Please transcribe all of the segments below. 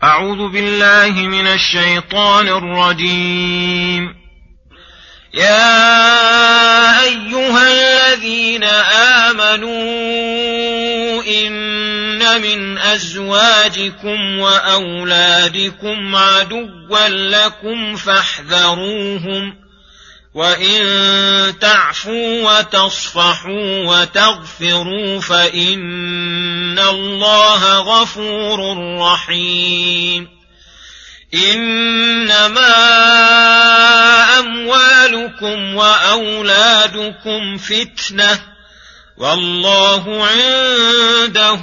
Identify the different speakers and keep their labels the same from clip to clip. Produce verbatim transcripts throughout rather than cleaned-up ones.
Speaker 1: أعوذ بالله من الشيطان الرجيم. يا أيها الذين آمنوا إن من أزواجكم وأولادكم عدوا لكم فاحذروهم، وإن تعفوا وتصفحوا وتغفروا فإن الله غفور رحيم. إنما أموالكم وأولادكم فتنة، والله عنده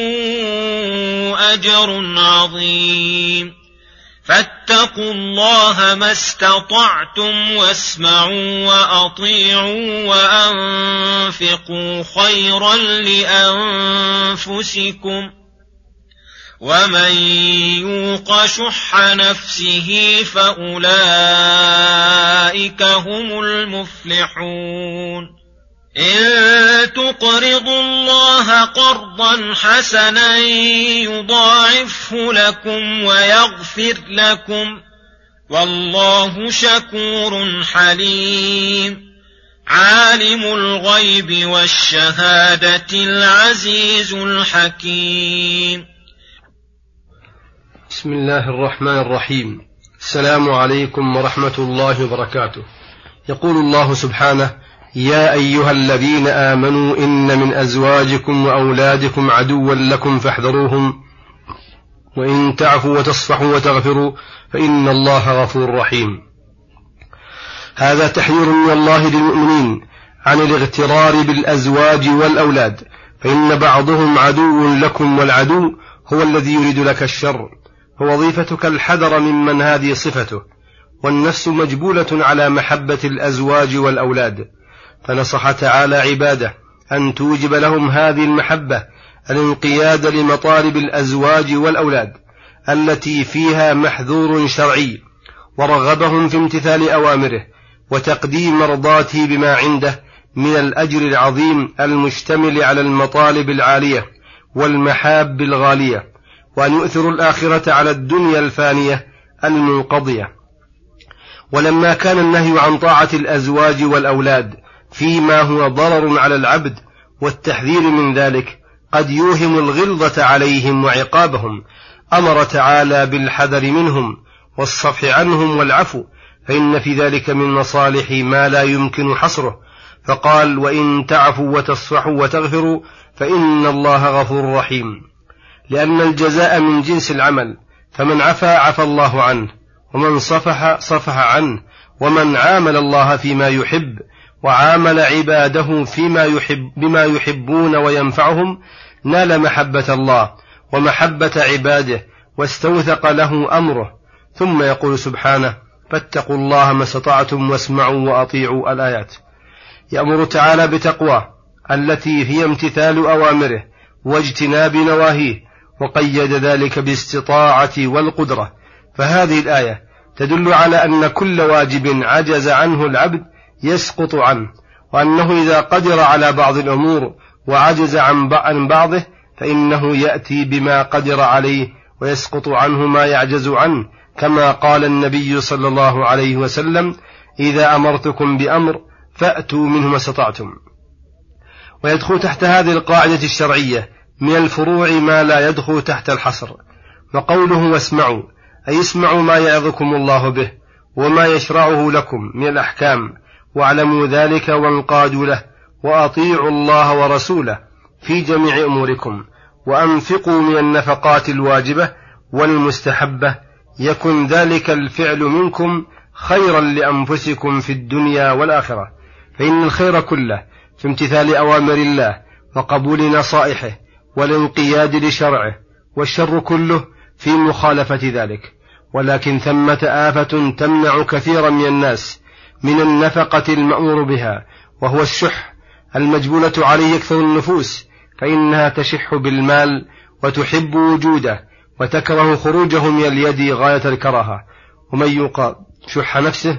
Speaker 1: أجر عظيم. فاتقوا الله ما استطعتم واسمعوا وأطيعوا وأنفقوا خيرا لأنفسكم، ومن يوق شح نفسه فأولئك هم المفلحون. إن تقرضوا الله قرضا حسنا يضاعفه لكم ويغفر لكم، والله شكور حليم. عالم الغيب والشهادة العزيز الحكيم.
Speaker 2: بسم الله الرحمن الرحيم. السلام عليكم ورحمة الله وبركاته. يقول الله سبحانه: يا أيها الذين آمنوا إن من أزواجكم وأولادكم عدوا لكم فاحذروهم، وإن تعفوا وتصفحوا وتغفروا فإن الله غفور رحيم. هذا تحذير من الله للمؤمنين عن الاغترار بالأزواج والأولاد، فإن بعضهم عدو لكم، والعدو هو الذي يريد لك الشر، فوظيفتك الحذر ممن هذه صفته. والنفس مجبولة على محبة الأزواج والأولاد، فنصح تعالى عباده أن توجب لهم هذه المحبة الانقياد لمطالب الأزواج والأولاد التي فيها محذور شرعي، ورغبهم في امتثال أوامره وتقديم مرضاته بما عنده من الأجر العظيم المشتمل على المطالب العالية والمحاب الغالية، وأن يؤثروا الآخرة على الدنيا الفانية المنقضية. ولما كان النهي عن طاعة الأزواج والأولاد فيما هو ضرر على العبد والتحذير من ذلك قد يوهم الغلظة عليهم وعقابهم، أمر تعالى بالحذر منهم والصفح عنهم والعفو، فإن في ذلك من مصالح ما لا يمكن حصره، فقال: وإن تعفوا وتصفحوا وتغفروا فإن الله غفور رحيم. لأن الجزاء من جنس العمل، فمن عفا عفى الله عنه، ومن صفح صفح عنه، ومن عامل الله فيما يحب وعامل عباده فيما يحب بما يحبون وينفعهم نال محبة الله ومحبة عباده، واستوثق له أمره. ثم يقول سبحانه: فاتقوا الله ما استطعتم واسمعوا وأطيعوا. الآيات. يأمر تعالى بتقواه التي هي امتثال أوامره واجتناب نواهيه، وقيد ذلك بالاستطاعة والقدرة. فهذه الآية تدل على أن كل واجب عجز عنه العبد يسقط عنه، وأنه إذا قدر على بعض الأمور وعجز عن بعضه فإنه يأتي بما قدر عليه ويسقط عنه ما يعجز عنه، كما قال النبي صلى الله عليه وسلم: إذا أمرتكم بأمر فأتوا منه ما استطعتم. ويدخل تحت هذه القاعدة الشرعية من الفروع ما لا يدخل تحت الحصر. وقوله واسمعوا أي اسمعوا ما يعظكم الله به وما يشرعه لكم من الأحكام، واعلموا ذلك وانقادوا له، وأطيعوا الله ورسوله في جميع أموركم، وأنفقوا من النفقات الواجبة والمستحبة، يكن ذلك الفعل منكم خيرا لأنفسكم في الدنيا والآخرة. فإن الخير كله في امتثال أوامر الله وقبول نصائحه والانقياد لشرعه، والشر كله في مخالفة ذلك. ولكن ثمة آفة تمنع كثيرا من الناس من النفقة المأمور بها، وهو الشح المجبولة عليه أكثر النفوس، فإنها تشح بالمال وتحب وجوده وتكره خروجه من اليد غاية الكراهة. ومن يوق شح نفسه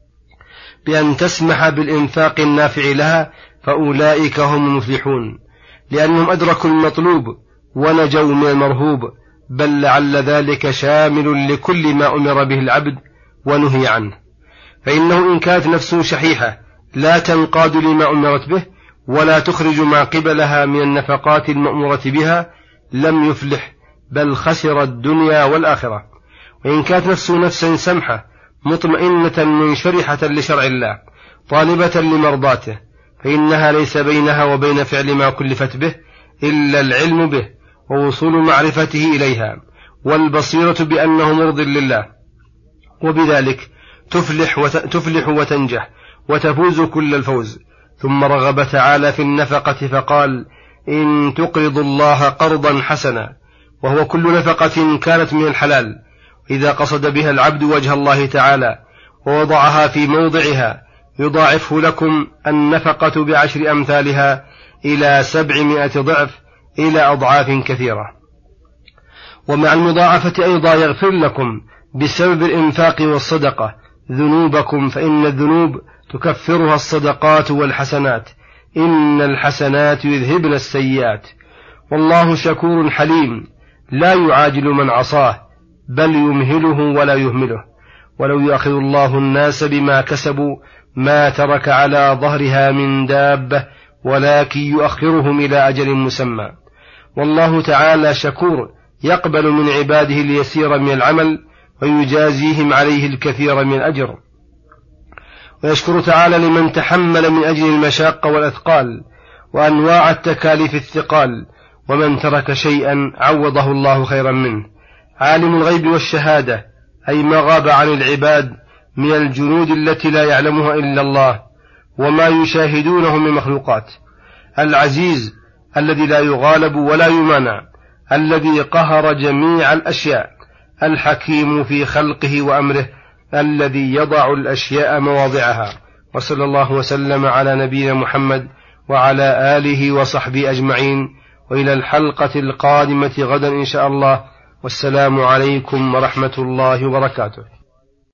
Speaker 2: بأن تسمح بالإنفاق النافع لها فأولئك هم المفلحون، لأنهم أدركوا المطلوب ونجوا من المرهوب، بل لعل ذلك شامل لكل ما أمر به العبد ونهي عنه. فإنه إن كانت نفسه شحيحة لا تنقاد لما أمرت به ولا تخرج ما قبلها من النفقات المأمورة بها لم يفلح، بل خسر الدنيا والآخرة. وإن كانت نفسه نفسا سمحة مطمئنة منشرحة لشرع الله طالبة لمرضاته، فإنها ليس بينها وبين فعل ما كلفت به إلا العلم به ووصول معرفته إليها والبصيرة بأنه مرض لله، وبذلك تفلح, وت... تفلح وتنجح وتفوز كل الفوز. ثم رغب تعالى في النفقة فقال: إن تقرضوا الله قرضا حسنا، وهو كل نفقة كانت من الحلال إذا قصد بها العبد وجه الله تعالى ووضعها في موضعها يضاعفه لكم النفقة بعشر أمثالها إلى سبعمائة ضعف إلى أضعاف كثيرة. ومع المضاعفة أيضا يغفر لكم بسبب الإنفاق والصدقة ذنوبكم، فإن الذنوب تكفرها الصدقات والحسنات، إن الحسنات يذهبن السيئات، والله شكور حليم لا يعاجل من عصاه بل يمهله ولا يهمله. ولو يؤاخذ الله الناس بما كسبوا ما ترك على ظهرها من دابة ولكن يؤخرهم إلى أجل مسمى. والله تعالى شكور يقبل من عباده اليسير من العمل ويجازيهم عليه الكثير من الأجر. ويشكر تعالى لمن تحمل من أجل المشاق والأثقال وأنواع التكاليف الثقال، ومن ترك شيئا عوضه الله خيرا منه. عالم الغيب والشهادة أي ما غاب عن العباد من الجنود التي لا يعلمها إلا الله وما يشاهدونه من مخلوقات. العزيز الذي لا يغالب ولا يمانع، الذي قهر جميع الأشياء، الحكيم في خلقه وأمره، الذي يضع الأشياء مواضعها. وصلى الله وسلم على نبينا محمد وعلى آله وصحبه أجمعين، وإلى الحلقة القادمة غدا إن شاء الله، والسلام عليكم ورحمة الله وبركاته.